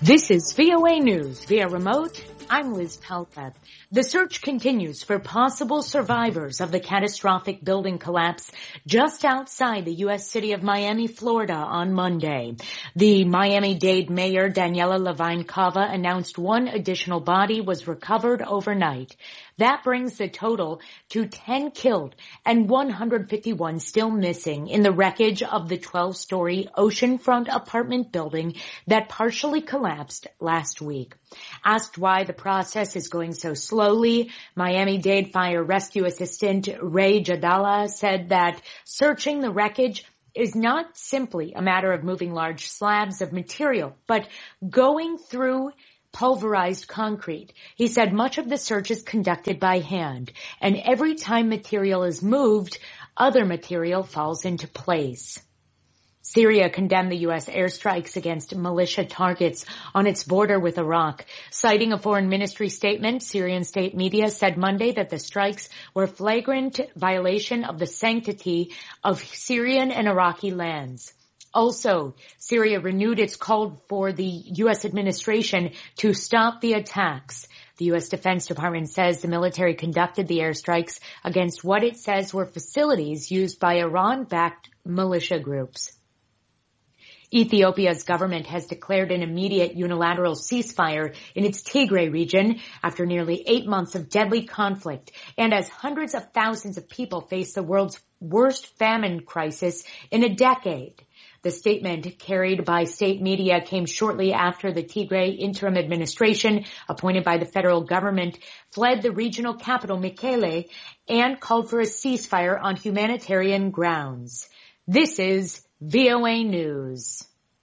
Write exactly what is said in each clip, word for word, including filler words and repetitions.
This is V O A News via remote. I'm Liz Pelka. The search continues for possible survivors of the catastrophic building collapse just outside the U S city of Miami, Florida on Monday. The Miami-Dade mayor, Daniela Levine Cava, announced one additional body was recovered overnight. That brings the total to ten killed and one hundred fifty-one still missing in the wreckage of the twelve-story oceanfront apartment building that partially collapsed last week. Asked why the process is going so slowly, Miami-Dade Fire Rescue Assistant Ray Jadala said that searching the wreckage is not simply a matter of moving large slabs of material, but going through pulverized concrete. He said much of the search is conducted by hand, and every time material is moved, other material falls into place. Syria condemned the U S airstrikes against militia targets on its border with Iraq. Citing a foreign ministry statement, Syrian state media said Monday that the strikes were flagrant violation of the sanctity of Syrian and Iraqi lands. Also, Syria renewed its call for the U S administration to stop the attacks. The U S Defense Department says the military conducted the airstrikes against what it says were facilities used by Iran-backed militia groups. Ethiopia's government has declared an immediate unilateral ceasefire in its Tigray region after nearly eight months of deadly conflict and as hundreds of thousands of people face the world's worst famine crisis in a decade. The statement carried by state media came shortly after the Tigray interim administration, appointed by the federal government, fled the regional capital Mekelle and called for a ceasefire on humanitarian grounds. This is V O A News.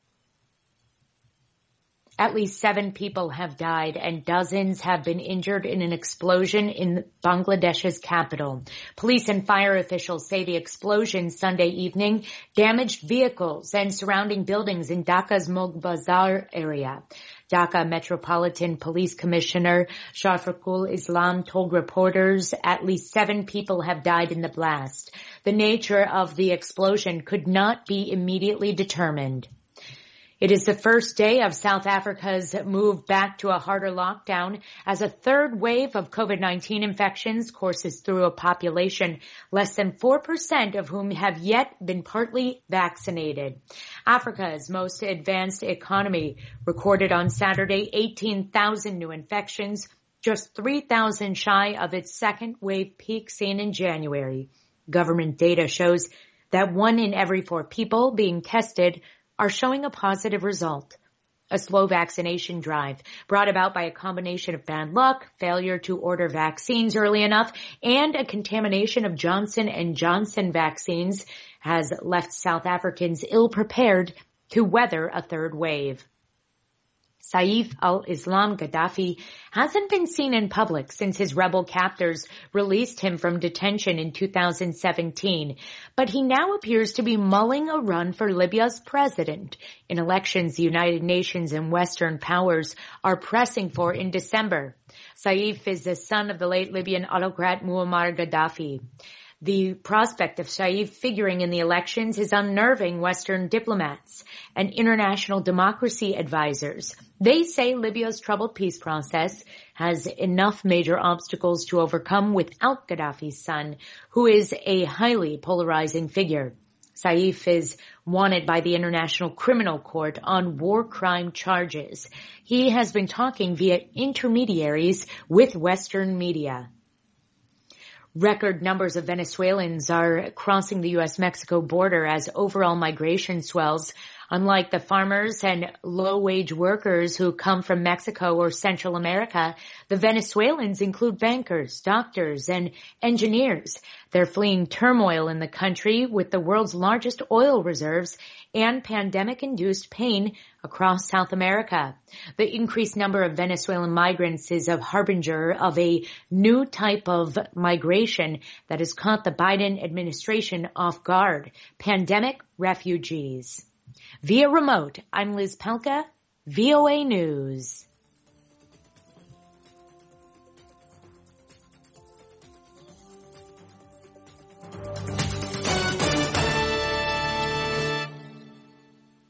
At least seven people have died and dozens have been injured in an explosion in Bangladesh's capital. Police and fire officials say the explosion Sunday evening damaged vehicles and surrounding buildings in Dhaka's Moghbazar area. Dhaka Metropolitan Police Commissioner Shafiqul Islam told reporters at least seven people have died in the blast. The nature of the explosion could not be immediately determined. It is the first day of South Africa's move back to a harder lockdown as a third wave of COVID nineteen infections courses through a population less than four percent of whom have yet been partly vaccinated. Africa's most advanced economy recorded on Saturday eighteen thousand new infections, just three thousand shy of its second wave peak seen in January. Government data shows that one in every four people being tested are showing a positive result. A slow vaccination drive brought about by a combination of bad luck, failure to order vaccines early enough, and a contamination of Johnson and Johnson vaccines has left South Africans ill-prepared to weather a third wave. Saif al-Islam Gaddafi hasn't been seen in public since his rebel captors released him from detention in two thousand seventeen, but he now appears to be mulling a run for Libya's president in elections the United Nations and Western powers are pressing for in December. Saif is the son of the late Libyan autocrat Muammar Gaddafi. The prospect of Saif figuring in the elections is unnerving Western diplomats and international democracy advisors. They say Libya's troubled peace process has enough major obstacles to overcome without Gaddafi's son, who is a highly polarizing figure. Saif is wanted by the International Criminal Court on war crime charges. He has been talking via intermediaries with Western media. Record numbers of Venezuelans are crossing the U S Mexico border as overall migration swells. Unlike the farmers and low-wage workers who come from Mexico or Central America, the Venezuelans include bankers, doctors, and engineers. They're fleeing turmoil in the country with the world's largest oil reserves and pandemic-induced pain across South America. The increased number of Venezuelan migrants is a harbinger of a new type of migration that has caught the Biden administration off guard: pandemic refugees. Via remote, I'm Liz Pelka, V O A News.